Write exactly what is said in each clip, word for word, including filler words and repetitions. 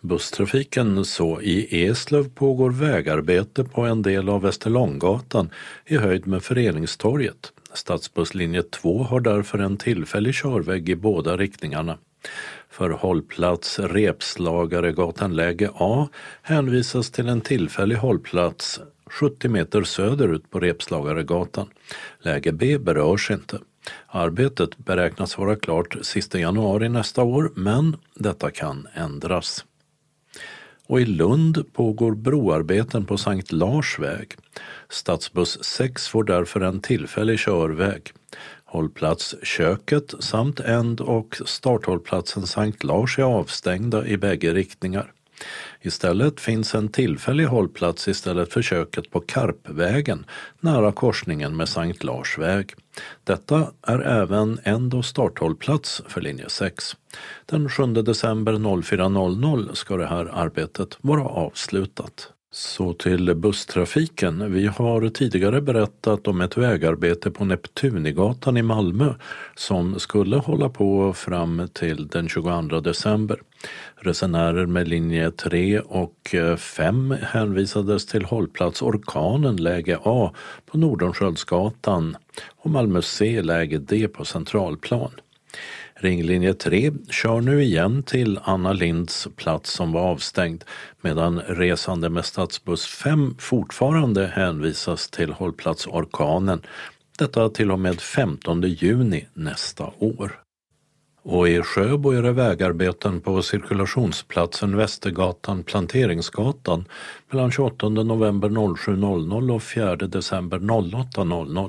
Busstrafiken så i Eslöv pågår vägarbete på en del av Västerlånggatan i höjd med Föreningstorget. Stadsbusslinje två har därför en tillfällig körväg i båda riktningarna. För hållplats Repslagaregatan läge A hänvisas till en tillfällig hållplats sjuttio meter söderut på Repslagaregatan. Läge B berörs inte. Arbetet beräknas vara klart sista januari nästa år, men detta kan ändras. Och i Lund pågår broarbeten på Sankt Lars väg. Stadsbuss sex får därför en tillfällig körväg. Hållplats Köket samt änd- och starthållplatsen Sankt Lars är avstängda i bägge riktningar. Istället finns en tillfällig hållplats istället för Köket på Karpvägen nära korsningen med Sankt Lars väg. Detta är även änd- och starthållplats för linje sex. Den sjunde december fyra ska det här arbetet vara avslutat. Så till busstrafiken. Vi har tidigare berättat om ett vägarbete på Neptunigatan i Malmö som skulle hålla på fram till den tjugoandra december. Resenärer med linje tre och fem hänvisades till hållplats Orkanen läge A på Nordenskjöldsgatan och Malmö C läge D på Centralplan. Ringlinje tre kör nu igen till Anna Linds plats som var avstängd, medan resande med stadsbuss fem fortfarande hänvisas till hållplats Orkanen. Detta till och med femtonde juni nästa år. Och i Sjöbo är det vägarbeten på cirkulationsplatsen Västergatan Planteringsgatan mellan tjugoåttonde november sju och fjärde december åtta.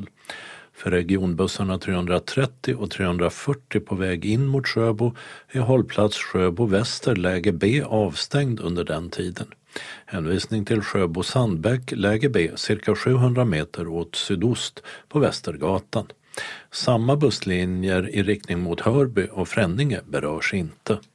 För regionbussarna trehundratrettio och trehundrafyrtio på väg in mot Sjöbo är hållplats Sjöbo Väster läge B avstängd under den tiden. Hänvisning till Sjöbo Sandbäck läge B cirka sjuhundra meter åt sydost på Västergatan. Samma busslinjer i riktning mot Hörby och Fränninge berörs inte.